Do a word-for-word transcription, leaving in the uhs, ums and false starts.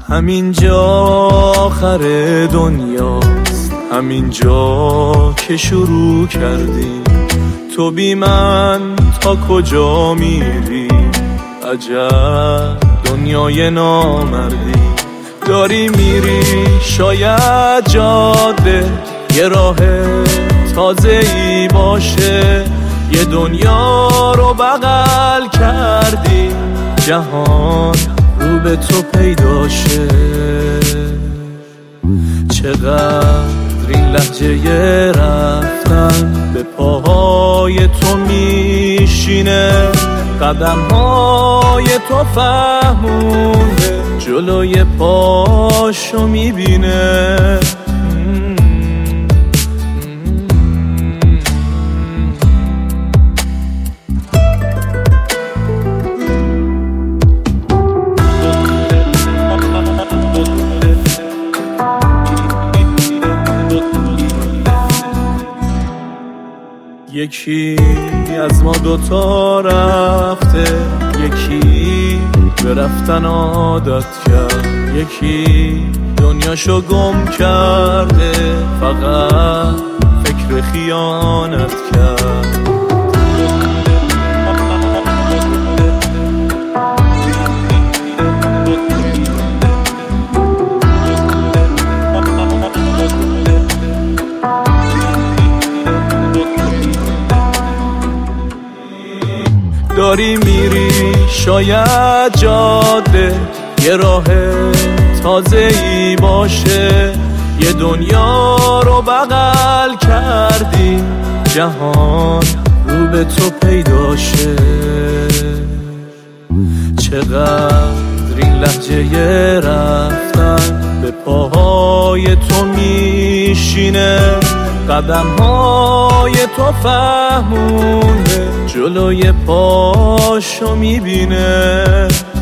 همینجا آخر دنیاست، همینجا که شروع کردیم. تو بی من تا کجا میری؟ عجب دنیای نامردی. داری میری شاید جاده یه راه تازه ای باشه، یه دنیا رو بغل کردی، جهان رو به تو پیداشه. چقدر این لحظه رفتن به پاهای تو میشینه، قدم های تو فهمونده جلوی پاشو میبینه. یکی از ما دوتا رفته، یکی به رفتن عادت کرد، یکی دنیاشو گم کرده، فقط فکر خیانت کرد. داری میری شاید جاده یه راه تازه ای باشه، یه دنیا رو بغل کردی، جهان رو به تو پیداشه. چقدر این لحظه رفتن به پاهای تو میشینه، قدم های تو فهمونده جلوی پاشو میبینه.